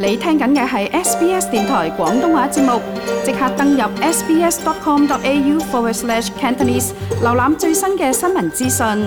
你聽緊嘅係 SBS 電台廣東話節目，即刻登入 sbs.com.au/Cantonese 瀏覽最新嘅新聞資訊。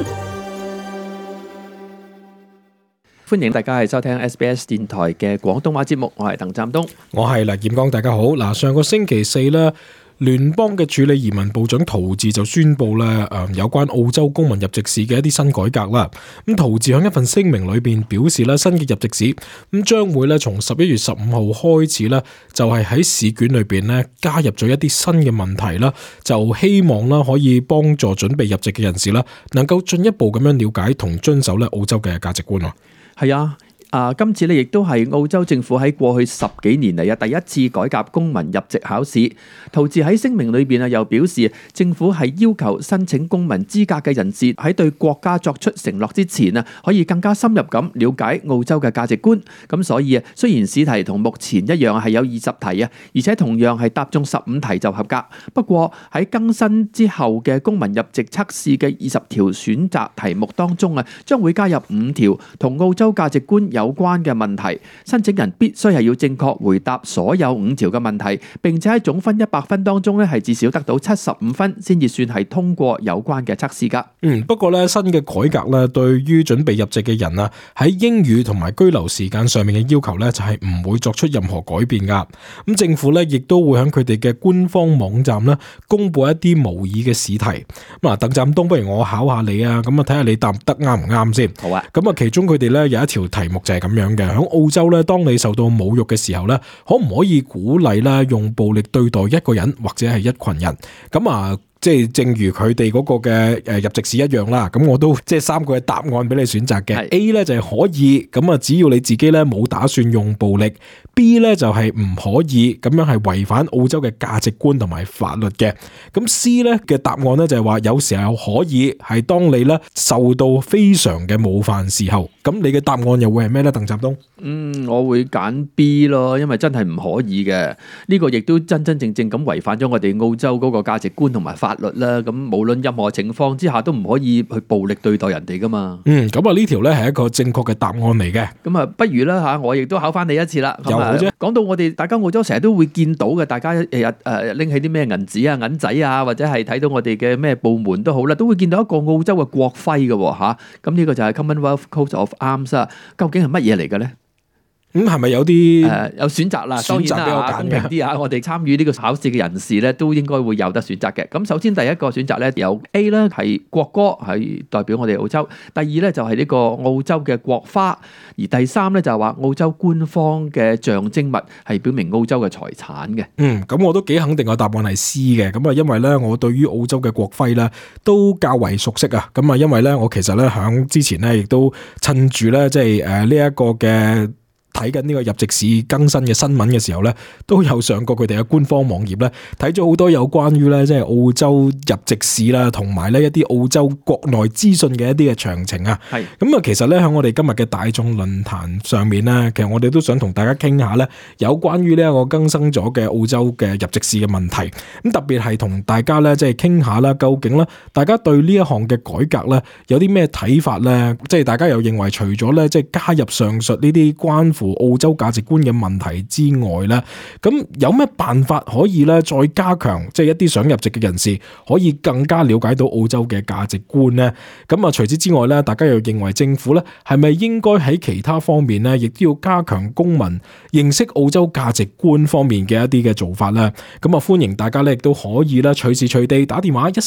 歡迎大家係收聽 SBS 電台嘅廣東話節目，我係鄧湛東， 我係黎劍剛，大家好。嗱，上個星期四咧，聯邦嘅處理移民部長陶治就宣布咧，有關澳洲公民入籍試嘅一啲新改革啦。咁陶治喺一份聲明裏邊表示咧，新嘅入籍試咁將會咧從11月15號開始咧，就係喺試卷裏邊咧加入咗一啲新嘅問題啦，就希望啦可以幫助準備入籍嘅人士啦，能夠進一步咁樣了解同遵守咧澳洲嘅價值觀啊。 係啊。今次咧亦都係澳洲政府喺過去10幾年嚟第一次改革公民入籍考試。陶治喺聲明裏邊又表示，政府係要求申請公民資格嘅人士喺對國家作出承諾之前可以更加深入咁了解澳洲嘅價值觀。咁所以雖然試題同目前一樣係有20題而且同樣係答中15題就合格。不過喺更新之後嘅公民入籍測試嘅20條選擇題目當中將會加入5條同澳洲價值觀有關嘅問題，申請人必須係要正確回答所有5條嘅問題，並且喺總分100分當中係至少得到75分，先至算係通過有關嘅測試噶。 不過咧新嘅改革咧，對於準備入籍嘅人喺英語同埋居留時間上面嘅要求咧，就係唔會作出任何改變噶。咁政府咧亦都會喺佢哋嘅官方網站咧公布一啲模擬嘅試題。咁鄧湛東，不如我考下你啊，咁睇下你答得啱唔啱先。 好啊。 咁其中佢哋咧有一條題目就係咁樣嘅，喺澳洲咧，當你受到侮辱嘅時候咧，可唔可以鼓勵啦用暴力對待一個人或者係一群人？咁即係正如佢哋嗰個嘅入籍試一樣啦，咁我都即係3個嘅答案俾你選擇嘅。A 咧就係可以，咁只要你自己咧冇打算用暴力。B 咧就係唔可以，咁樣係違反澳洲嘅價值觀同埋法律嘅。咁 C 咧嘅答案咧就係話有時候可以係當你咧受到非常嘅冒犯時候，咁你嘅答案又會係咩咧？鄧湛東？ 我會揀 B 咯，因為真係唔可以嘅。呢個亦都真真正正咁違反咗我哋澳洲嗰個價值觀同埋法律啦。咁無論任何情況之下都唔可以去暴力對待人哋噶嘛。 咁呢條咧係一個正確嘅答案嚟嘅。 咁不如啦吓，我亦都考翻你一次啦。講到我哋大家澳洲成日都會見到嘅，大家日拎起啲咩銀紙啊、銀仔啊，或者係睇到我哋嘅咩部門都好啦，都會見到一個澳洲嘅國徽嘅吓。咁呢個就係 Commonwealth Coat of Arms 啊。究竟係乜嘢嚟嘅咧？ 係咪有啲有選擇啦？當然啦，公平啲啊！我哋參與呢個考試嘅人士咧，都應該會有得選擇嘅。咁首先第一個選擇咧有 A 啦，係國歌，係代表我哋澳洲。第二咧就係呢個澳洲嘅國花，而第三咧就係話澳洲官方嘅象徵物，係表明澳洲嘅財產嘅。 咁我都幾肯定個答案係 C 嘅。咁因為咧我對於澳洲嘅國徽咧都較為熟悉啊。咁因為咧我其實咧響之前咧亦都趁住咧即係呢一個嘅。睇緊呢個入籍試更新嘅新聞嘅時候咧，都有上過佢哋嘅官方網頁咧，睇咗好多有關於咧即係澳洲入籍試啦，同埋咧一啲澳洲國內資訊嘅一啲嘅詳情啊。係咁其實咧喺我哋今日嘅大眾論壇上面咧，其實我哋都想同大家傾下咧，有關於呢一個更新咗嘅澳洲嘅入籍試嘅問題。咁特別係同大家咧即係傾下啦，究竟咧大家對呢一項嘅改革咧有啲咩睇法咧？即係大家又認為除咗咧即係加入上述呢啲關乎澳洲價值觀嘅問題之外咧，咁有咩辦法可以咧再加強，即係一啲想入籍嘅人士可以更加了解到澳洲嘅價值觀呢？咁除此之外咧，大家又認為政府咧係咪應該喺其他方面咧，亦都要加強公民認識澳洲價值觀方面嘅一啲嘅做法咧？咁歡迎大家咧亦都可以咧隨時隨地打電話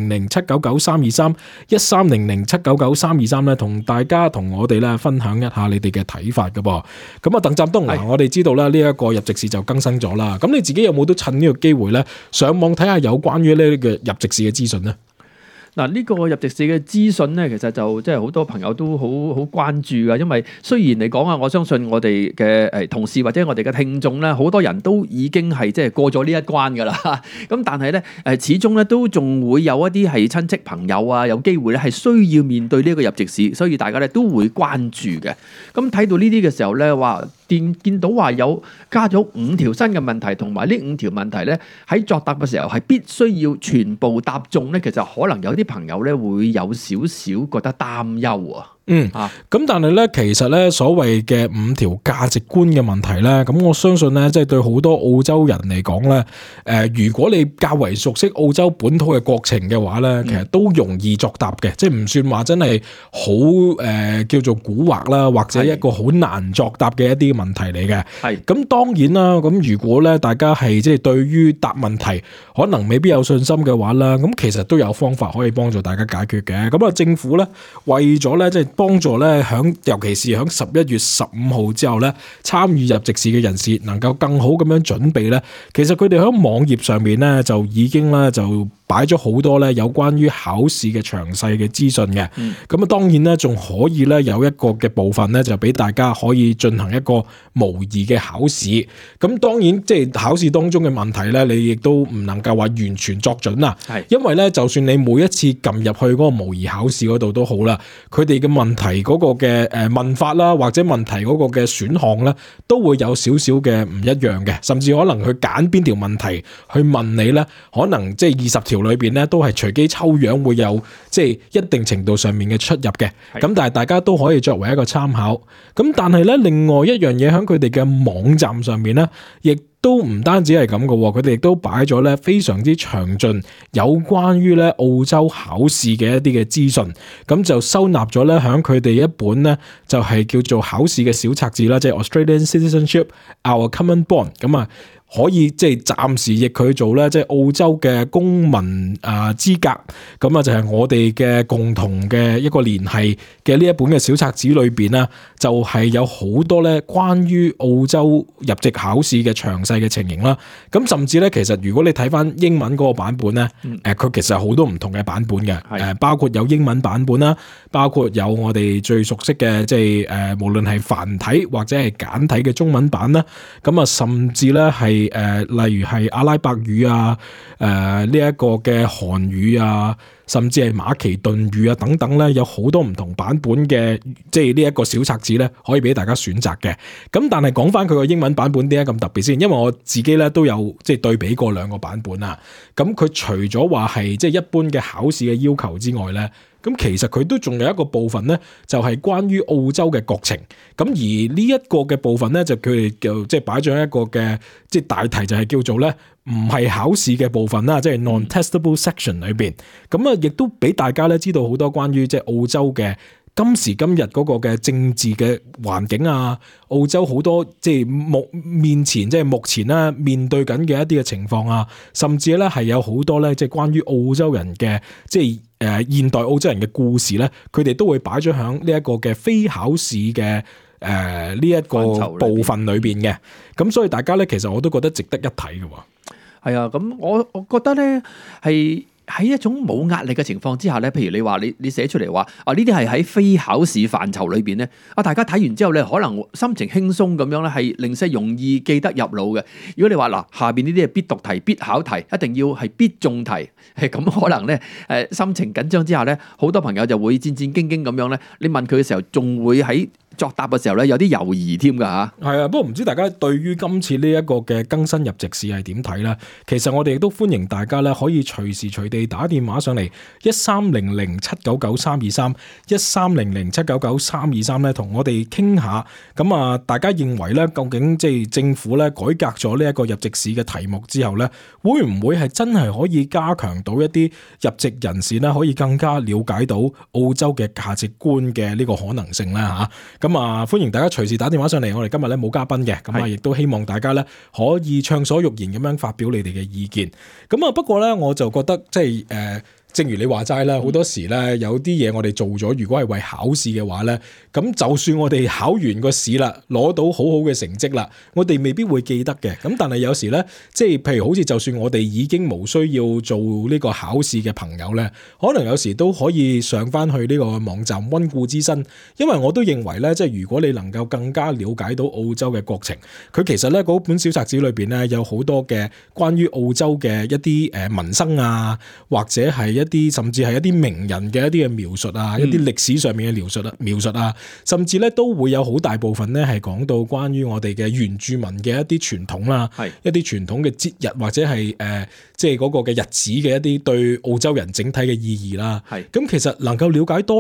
1300-799-323 咧，同大家同我哋咧分享一下你哋嘅睇法噶噃。咁鄧湛東，我哋知道啦，呢一個入籍試就更新咗啦。咁你自己有冇都趁呢個機會咧，上網睇下有關於呢個入籍試嘅資訊呢？ 嗱，呢個入籍試嘅資訊咧，其實就即係好多朋友都好關注噶，因為雖然嚟講我相信我哋嘅同事或者我哋嘅聽眾咧，好多人都已經係即係過咗呢一關噶啦。咁但係咧始終咧都仲會有一啲係親戚朋友啊，有機會咧係需要面對呢個入籍試，所以大家咧都會關注嘅。咁睇到呢啲嘅時候咧，見到話有加咗5條新嘅問題，同埋呢5條問題咧喺作答嘅時候係必須要全部答中咧，其實可能有啲朋友咧會有少少覺得擔憂啊。 咁但係咧，其實咧所謂嘅5條價值觀嘅問題咧，咁我相信咧，即係對好多澳洲人嚟講咧，如果你較為熟悉澳洲本土嘅國情嘅話咧，其實都容易作答嘅，即係唔算話真係好叫做蠱惑啦，或者一個好難作答嘅一啲問題嚟嘅。係咁當然啦，咁如果咧大家係即係對於答問題可能未必有信心嘅話啦，咁其實都有方法可以幫助大家解決嘅。咁啊，政府咧為咗咧即係幫助咧尤其是喺11月15號之後咧，參與入籍試嘅人士能夠更好咁樣準備咧，其實佢哋喺網頁上面咧就已經咧就擺咗好多咧有關於考試嘅詳細嘅資訊嘅。咁啊，當然咧仲可以咧有一個嘅部分咧就俾大家可以進行一個模擬嘅考試。咁當然即係考試當中嘅問題咧，你亦都唔能夠話完全作準啊。因為咧就算你每一次撳入去嗰個模擬考試嗰度都好啦，佢哋嘅問題嗰個嘅問法啦，或者問題嗰個嘅選項咧，都會有少少嘅唔一樣嘅，甚至可能去揀邊條問題去問你咧，可能即係20條裏邊咧都係隨機抽樣會有即係一定程度上面嘅出入嘅。咁但係大家都可以作為一個參考。咁但係咧另外一樣嘢喺佢哋嘅網站上面咧，亦都唔單止係咁嘅，佢哋亦都擺咗咧非常之詳盡有關於咧澳洲考試嘅一啲嘅資訊，咁就收納咗咧響佢哋一本咧就係叫做考試嘅小冊子啦，即係 Australian Citizenship Our Common Bond， 咁啊可以即係暫時譯佢做咧即係澳洲嘅公民資格，咁啊就係我哋嘅共同嘅一個聯繫嘅呢一本嘅小冊子裏邊啦，就係有好多咧關於澳洲入籍考試嘅詳細嘅情形啦。咁甚至咧其實如果你睇翻英文嗰個版本咧，佢其實有好多唔同嘅版本嘅，包括有英文版本啦，包括有我哋最熟悉嘅即係無論係繁體或者係簡體嘅中文版啦，咁啊甚至咧係例如係阿拉伯語啊，呢一個嘅韓語啊，甚至係馬其頓語啊等等咧，有好多唔同版本嘅，即係呢一個小冊子咧，可以俾大家選擇嘅。咁但係講翻佢個英文版本點解咁特別先？因為我自己咧都有即係對比過兩個版本啊。咁佢除咗話係即係一般嘅考試嘅要求之外咧，咁其實佢都仲有一個部分咧，就係關於澳洲嘅國情。咁而呢一個嘅部分咧，就佢哋就即係擺咗一個嘅即係大題，就係叫做咧唔係考試嘅部分啦，即係 non-testable section 裏邊。咁啊，亦都俾大家咧知道好多關於即係澳洲嘅今時今日嗰個嘅政治嘅環境啊，澳洲好多即係目前咧面對緊嘅一啲嘅情況啊，甚至咧係有好多咧即係關於澳洲人嘅即係現代澳洲人嘅故事咧，佢哋都會擺咗喺呢一個嘅非考試嘅呢一個部分裏邊嘅。咁所以大家咧其實我都覺得值得一睇嘅。 係啊，咁我覺得咧係喺一種冇壓力嘅情況之下咧，譬如你話你寫出嚟話呢啲係喺非考試範疇裏邊咧，大家睇完之後咧，可能心情輕鬆咁樣咧，係零舍容易記得入腦嘅。如果你話下邊呢啲係必讀題、必考題，一定要係必中題，係咁可能咧心情緊張之下咧，好多朋友就會戰戰兢兢咁樣咧，你問佢嘅時候，仲會喺作答嘅時候咧，有啲猶豫添㗎嚇。係啊，不過唔知大家對於今次呢一個嘅更新入籍試係點睇咧？其實我哋亦都歡迎大家咧，可以隨時隨地打電話上嚟1300-799-323，1300-799-323咧，同我哋傾下。咁啊，大家認為咧，究竟即係政府咧改革咗呢一個入籍試嘅題目之後咧，會唔會係真係可以加強到一啲入籍人士咧，可以更加了解到澳洲嘅價值觀嘅呢個可能性咧嚇？咁啊，歡迎大家隨時打電話上嚟。我哋今日咧冇嘉賓嘅，咁啊，亦都希望大家咧可以暢所欲言咁樣發表你哋嘅意見。咁啊，不過咧我就覺得即係正如你話齋啦，好多時咧有啲嘢我哋做咗，如果係為考試嘅話咧，咁就算我哋考完個試啦，攞到好好嘅成績啦，我哋未必會記得嘅。咁但係有時咧，即係譬如好似就算我哋已經無需要做呢個考試嘅朋友咧，可能有時都可以上翻去呢個網站溫故知新，因為我都認為咧，即係如果你能夠更加了解到澳洲嘅國情，佢其實咧嗰本小冊子裏邊咧有好多嘅關於澳洲嘅一啲民生啊，或者係一啲甚至係一啲名人嘅一啲嘅描述啊，一啲歷史上面嘅描述啊，甚至咧都會有好大部分咧係講到關於我哋嘅原住民嘅一啲傳統啦，一啲傳統嘅節日或者係即係嗰個嘅日子嘅一啲對澳洲人整體嘅意義啦。咁其實能夠了解多啲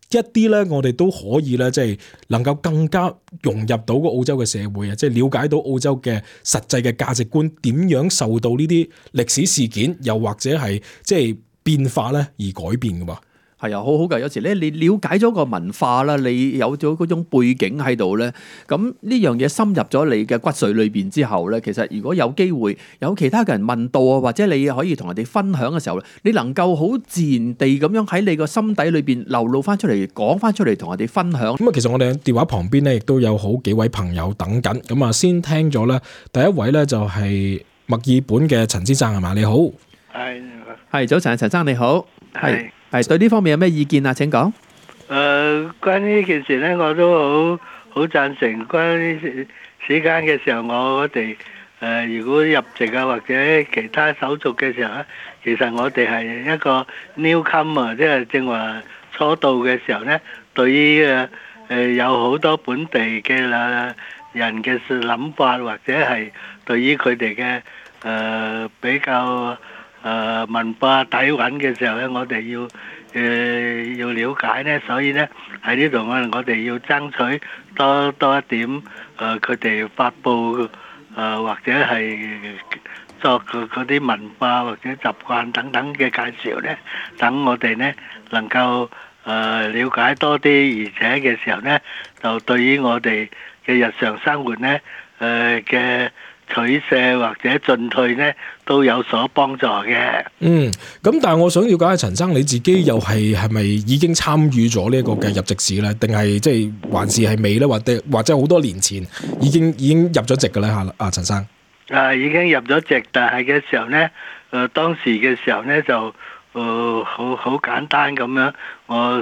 一啲咧，我哋都可以咧，即係能夠更加融入到個澳洲嘅社會啊，即係了解到澳洲嘅實際嘅價值觀點樣受到呢啲歷史事件，又或者係即係變化咧而改變噶噃。 係啊，好好㗎。有時咧，你了解咗個文化啦，你有咗嗰種背景喺度咧，咁呢樣嘢深入咗你嘅骨髓裏邊之後咧，其實如果有機會有其他嘅人問到啊，或者你可以同人哋分享嘅時候咧，你能夠好自然地咁樣喺你個心底裏邊流露翻出嚟，講翻出嚟同人哋分享。 咁啊，其實我哋電話旁邊咧，亦都有好幾位朋友等緊。咁啊，先聽咗咧，第一位咧就係墨爾本嘅陳先生係嘛？你好， 係早晨，陳生你好，係對呢方面有咩意見啊？請講。 關於呢件事咧，我都好贊成。關於時間嘅時候，我哋如果入籍啊或者其他手續嘅時候咧，其實我哋係一個 newcomer，即係正話初到嘅時候咧，對於有好多本地嘅人嘅諗法，或者係對於佢哋嘅比較文化底蘊嘅時候咧，我哋要了解咧，所以咧喺呢度我哋要爭取多一點佢哋發佈或者係作嗰啲文化或者習慣等等嘅介紹咧，等我哋咧能夠了解多啲，而且嘅時候咧就對於我哋嘅日常生活咧嘅取捨或者進退咧都有所幫助嘅。 咁但係我想了解下陳生你自己又係咪已經參與咗呢一個嘅入籍試咧？定係即係還是係未咧？或者好多年前已經入咗籍嘅咧嚇？阿陳生已經入咗籍，但係嘅時候咧，當時嘅時候咧就好簡單咁樣，我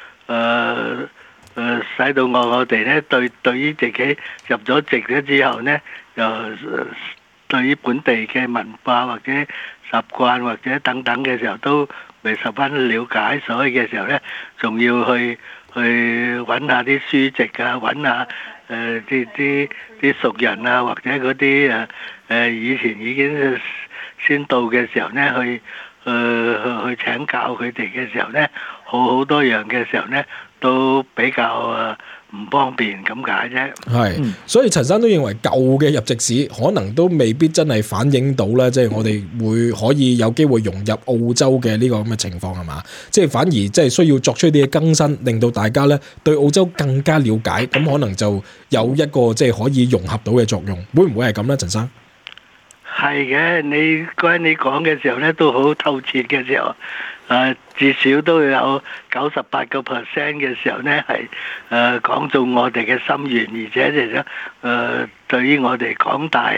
使到我哋咧對於自己入咗籍咗之後咧，就對於本地嘅文化或者習慣或者等等嘅時候都未十分了解，所以嘅時候咧，仲要去揾下啲書籍啊，揾下啲熟人啊，或者嗰啲以前已經先到嘅時候咧，去請教佢哋嘅時候咧，好多樣嘅時候咧，都比較唔方便咁解啫。 係，所以陳生都認為舊嘅入籍試可能都未必真係反映到咧，即係我哋會可以有機會融入澳洲嘅呢個咁嘅情況係嘛？即係反而即係需要作出一啲嘅更新，令到大家咧對澳洲更加了解，咁可能就有一個即係可以融合到嘅作用。會唔會係咁咧，陳生？ 係嘅，你講嘅時候咧都好透徹嘅時候，至少都有98%嘅時候咧係講中我哋嘅心願，而且就對於我哋廣大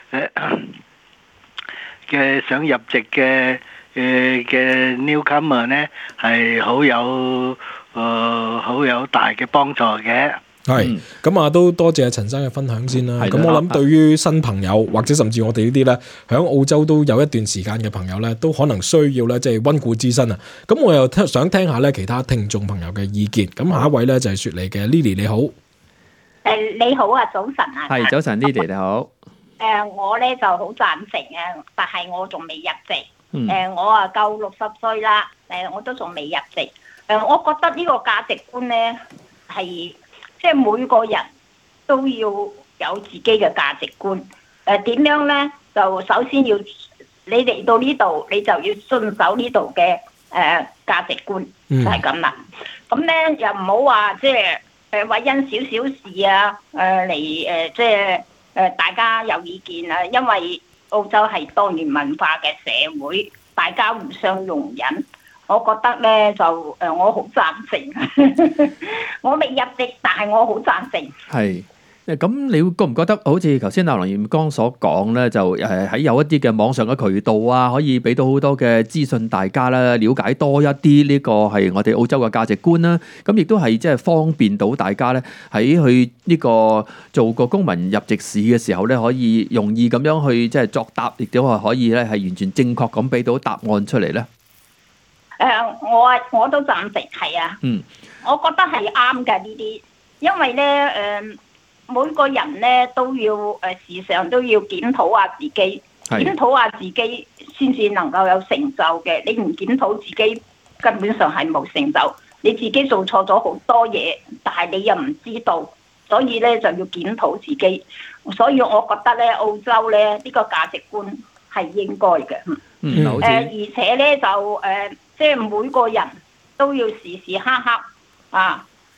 嘅想入籍嘅 newcomer 咧係好有大嘅幫助嘅。 係，咁啊都多謝陳生嘅分享先啦。咁我諗對於新朋友或者甚至我哋呢啲咧，喺澳洲都有一段時間嘅朋友咧，都可能需要咧即係溫故知新啊。咁我又想聽下咧其他聽眾朋友嘅意見。咁下一位咧就係雪梨嘅 Lily， 你好。 你好啊，早晨啊。 係早晨 Lily 你好。 我咧就好贊成啊，但係我仲未入籍。我啊夠60歲啦，我都仲未入籍。我覺得呢個價值觀咧係。即係每個人都要有自己嘅價值觀。點樣咧？就首先要你嚟到呢度，你就要遵守呢度嘅價值觀，就係咁啦。咁咧又唔好話即係為因少少事啊嚟即係大家有意見啊。因為澳洲係多元文化嘅社會，大家互相容忍。我覺得咧就我好贊成，我未入籍，但係我好贊成。係， 咁你覺唔覺得好似頭先阿梁彥剛所講咧，就喺有一啲嘅網上嘅渠道啊，可以俾到好多嘅資訊大家啦，了解多一啲呢個係我哋澳洲嘅價值觀啦。咁亦都係即係方便到大家咧喺去呢個做個公民入籍試嘅時候咧，可以容易咁樣去即係作答，亦都係可以咧係完全正確咁俾到答案出嚟咧。 我都贊成，係啊。我覺得係啱嘅呢啲，因為咧每個人咧都要時常都要檢討下自己，檢討下自己先至能夠有成就嘅。你唔檢討自己，根本上係冇成就。 你自己做錯咗好多嘢，但係你又唔知道，所以咧就要檢討自己。所以我覺得咧，澳洲咧呢個價值觀係應該嘅。而且咧就即係每個人都要時時刻刻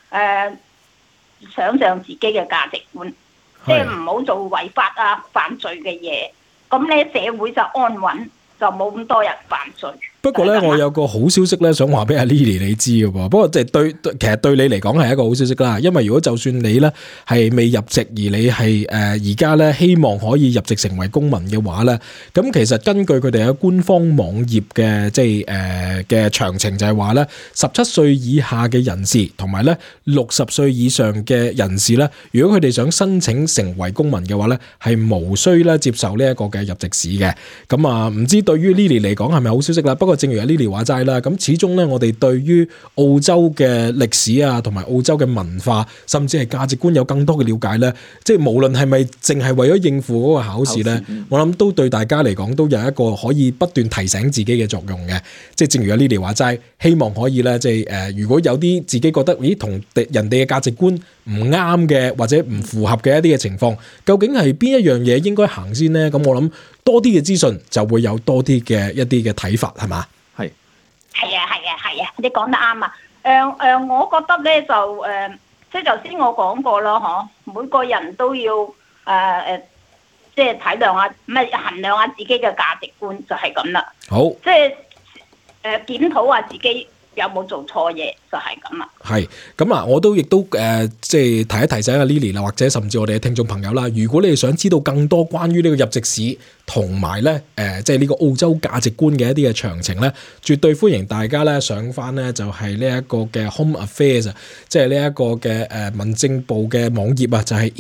想象自己嘅價值觀，即係唔好做違法犯罪嘅嘢，咁咧社會就安穩，就冇咁多人犯罪。 不過咧，我有個好消息咧，想話俾阿 Lily 你知嘅噃。不過即係其實對你嚟講係一個好消息啦。因為如果就算你咧係未入籍，而你係而家咧希望可以入籍成為公民嘅話咧，咁其實根據佢哋嘅官方網頁嘅嘅詳情就係話咧，17歲以下嘅人士同埋咧60歲以上嘅人士咧，如果佢哋想申請成為公民嘅話咧，係無需咧接受呢一個嘅入籍試嘅。咁唔知對於 Lily 嚟講係咪好消息啦？不過正如阿 Lily 話齋啦，咁始終咧，我哋對於澳洲嘅歷史啊，同埋澳洲嘅文化，甚至係價值觀有更多嘅了解咧，即係無論係咪淨係為咗應付嗰個考試咧，我諗都對大家嚟講都有一個可以不斷提醒自己嘅作用嘅。即係正如阿 Lily 話齋，希望可以咧，即係如果有啲自己覺得同人哋嘅價值觀唔啱嘅，或者唔符合嘅一啲嘅情況，究竟係邊一樣嘢應該行先咧？咁我諗多啲嘅資訊就會有多啲嘅一啲嘅睇法，係嘛？ 係啊，你講得啱啊！我覺得咧就即係頭先我講過啦，每個人都要即係體諒下，衡量下自己嘅價值觀，就係咁啦。 好， 即係檢討下自己有冇做錯嘢，就係咁啦。 係咁啊！我都亦都即係提醒阿 Lily 啦，或者甚至我哋嘅聽眾朋友啦，如果你哋想知道更多關於呢個入籍試同埋咧即係呢個澳洲價值觀嘅一啲嘅詳情咧，絕對歡迎大家咧上翻咧就係呢一個嘅 Home Affairs， 即係呢一個嘅民政部嘅網頁啊，就係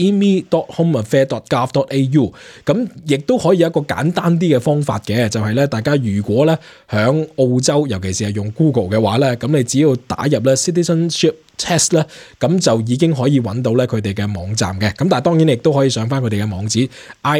emi.homeaffairs.gov.au。咁亦都可以有一個簡單啲嘅方法嘅，就係咧大家如果咧響澳洲，尤其是係用 Google 嘅話咧，咁你只要打入咧 Citizenship Test 咧，咁就已經可以揾到咧佢哋嘅網站嘅。咁但係當然你亦都可以上翻佢哋嘅網址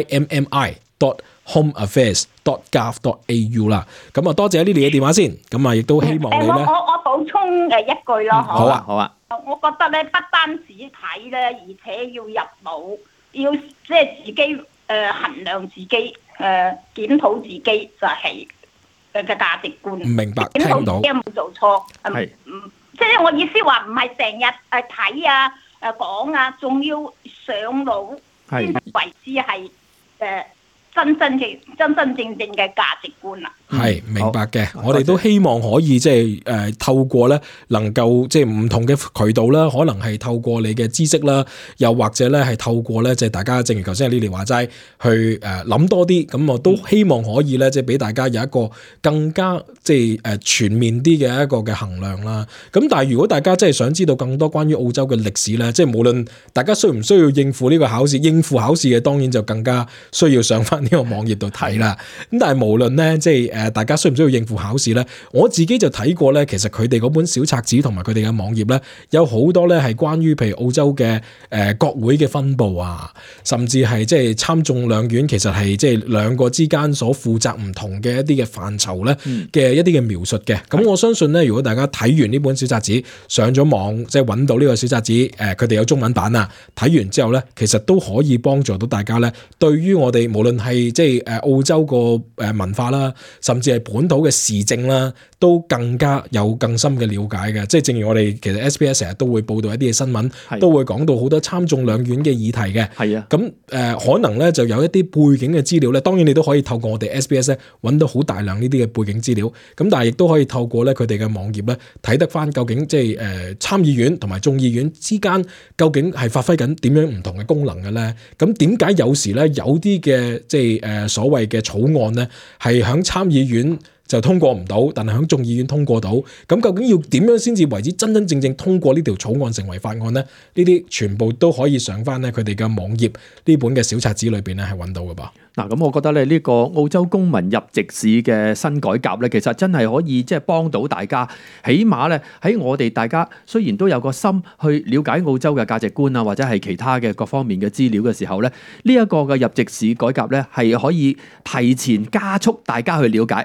immi.homeaffairs.gov.au 啦。咁多謝 Lily 嘅電話先。咁亦都希望你咧。 我補充一句咯， 好啊。 我覺得咧，不單止睇咧，而且要入腦，要即係自己衡量自己，檢討自己就係嘅價值觀。 明白， 聽到。檢討自己有冇做錯？ 係。 即係我意思話，唔係成日睇講仲要上腦先為之係真真正正嘅價值觀啦。 係明白嘅，我哋都希望可以即係透過咧，能夠即係唔同嘅渠道啦，可能係透過你嘅知識啦，又或者咧係透過咧即係大家正如頭先阿 Lily 話齋，去諗多啲，咁我都希望可以咧即係俾大家有一個更加即係全面啲嘅一個嘅衡量啦。咁但係如果大家真係想知道更多關於澳洲嘅歷史咧，即係無論大家需唔需要應付呢個考試，應付考試嘅當然就更加需要上翻呢個網頁度睇啦。咁但係無論咧即係大家需唔需要應付考試咧？我自己就睇過咧，其實佢哋嗰本小冊子同埋佢哋嘅網頁咧，有好多咧係關於譬如澳洲嘅國會嘅分佈啊，甚至係即係參眾兩院其實係即係兩個之間所負責唔同嘅一啲嘅範疇咧嘅一啲嘅描述嘅。咁我相信咧，如果大家睇完呢本小冊子，上咗網即係揾到呢個小冊子，佢哋有中文版啊，睇完之後咧，其實都可以幫助到大家咧，對於我哋無論係即係澳洲個文化啦，甚至係本土嘅時政啦，都更加有更深嘅了解嘅。即係正如我哋其實 SBS 成日都會報道一啲嘅新聞，都會講到好多參眾兩院嘅議題嘅。係啊，咁可能咧就有一啲背景嘅資料咧，當然你都可以透過我哋 SBS 咧揾到好大量呢啲嘅背景資料。咁但係亦都可以透過咧佢哋嘅網頁咧睇得翻究竟即係參議院同埋眾議院之間究竟係發揮緊點樣唔同嘅功能嘅咧？咁點解有時咧有啲嘅即係所謂嘅草案咧係響參議院就通過唔到，但係響眾議院通過到，咁究竟要點樣先至為之真真正正通過呢條草案成為法案呢？呢啲全部都可以上翻咧佢哋嘅網頁呢本嘅小冊子裏邊咧係揾到嘅噃。 嗱，咁我覺得咧呢個澳洲公民入籍試嘅新改革咧，其實真係可以即係幫到大家，起碼咧喺我哋大家雖然都有個心去了解澳洲嘅價值觀啊，或者係其他嘅各方面嘅資料嘅時候咧，呢一個嘅入籍試改革咧係可以提前加速大家去了解，因為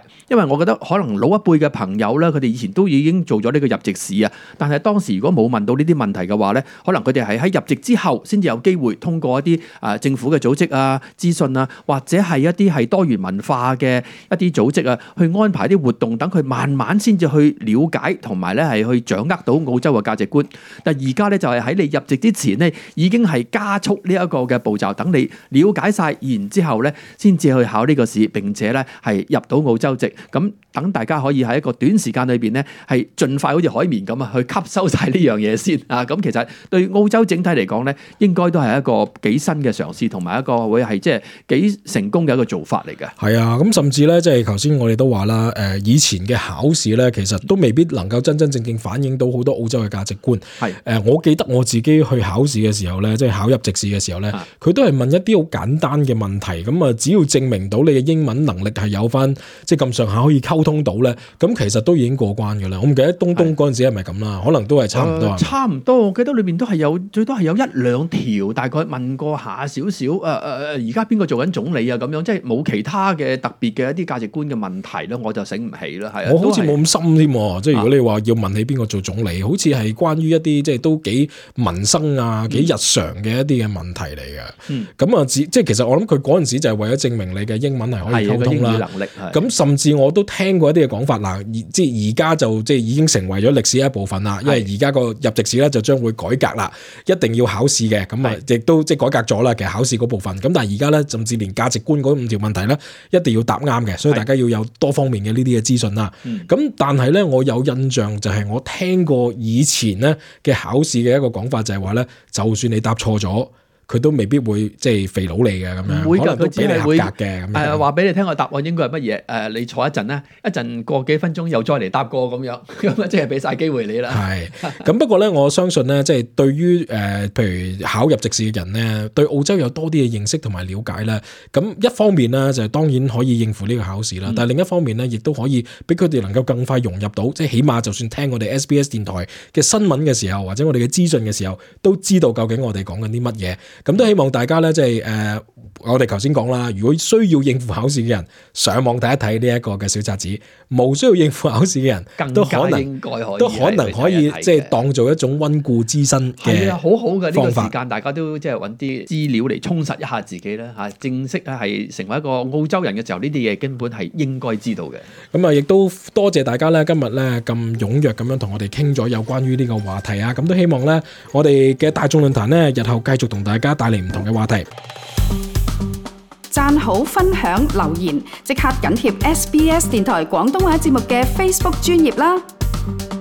我覺得可能老一輩嘅朋友咧，佢哋以前都已經做咗呢個入籍試啊，但係當時如果冇問到呢啲問題嘅話咧，可能佢哋係喺入籍之後先至有機會通過一啲政府嘅組織啊、資訊啊，或者係一啲係多元文化嘅一啲組織啊，去安排啲活動，等佢慢慢先至去了解同埋咧係去掌握到澳洲嘅價值觀。但而家咧就係喺你入籍之前咧，已經係加速呢一個嘅步驟，等你了解晒，然之後咧先至去考呢個試，並且咧係入到澳洲籍。咁等大家可以喺一個短時間裏邊咧，係盡快好似海綿咁啊，去吸收晒呢樣嘢先啊！咁其實對澳洲整體嚟講咧，應該都係一個幾新嘅嘗試，同埋一個會係即係幾成功嘅一個做法嚟嘅。係啊，咁甚至咧，即係頭先我哋都話啦，以前嘅考試咧，其實都未必能夠真真正正反映到好多澳洲嘅價值觀。係我記得我自己去考試嘅時候咧，即係考入籍試嘅時候咧，佢都係問一啲好簡單嘅問題，咁啊，只要證明到你嘅英文能力係有翻即係咁上下可以溝通到咧，咁其實都已經過關㗎啦。我唔記得東嗰陣時係咪咁啦，可能都係差唔多。 差唔多，我記得裏面都係有最多係有一兩條，大概問過下少少。而家邊個做緊總理啊？咁樣即係冇其他嘅特別嘅一啲價值觀嘅問題咯，我就醒唔起啦。係啊， 我好似冇咁深添，即係如果你話要問起邊個做總理，好似係關於一啲即係都幾民生啊、幾日常嘅一啲嘅問題嚟嘅。咁啊，即係其實我諗佢嗰陣時就係為咗證明你嘅英文係可以溝通啦。能力咁甚至我都聽過一啲嘅講法嗱，即係而家就即係已經成為咗歷史一部分啦。因為而家個入籍試咧就將會改革啦，一定要考試嘅。咁啊，亦都即係改革咗啦。其實考試嗰部分，咁但係而家咧，甚至連價值觀嗰5條問題咧，一定要答啱嘅。所以大家要有多方面嘅呢啲嘅資訊啦。咁但係咧，我有印象就係我聽過以前咧嘅考試嘅一個講法就係話咧，就算你答錯咗，佢都未必會即係肥佬你嘅咁樣， 會可能都俾你合格嘅咁樣。 話俾你聽個答案應該係乜嘢？你坐一陣咧，一陣過幾分鐘又再嚟答過咁樣，咁即係俾晒機會你啦。係，咁不過咧，我相信咧，即係對於譬如考入籍試嘅人咧，對澳洲有多啲嘅認識同埋了解咧，咁一方面咧就係當然可以應付呢個考試啦，但係另一方面咧，亦都可以俾佢哋能夠更快融入到，即係起碼就算聽我哋 SBS 電台嘅新聞嘅時候，或者我哋嘅資訊嘅時候，都知道究竟我哋講緊啲乜嘢。咁都希望大家咧，即係我哋頭先講啦，如果需要應付考試嘅人，上網睇一睇呢一個嘅小冊子；冇需要應付考試嘅人，都可能可以即係當做一種溫故知新嘅好好嘅呢個時間，大家都即係揾啲資料嚟充實一下自己啦嚇。正式係成為一個澳洲人嘅時候，呢啲嘢根本係應該知道嘅。咁啊，亦都多謝大家咧，今日咧咁踴躍咁樣同我哋傾咗有關於呢個話題啊！咁都希望咧，我哋嘅大眾論壇咧，日後繼續同大家帶嚟唔同嘅話題。 讚好、分享、留言，即刻緊貼SBS 電台廣東話節目嘅 Facebook 專頁啦！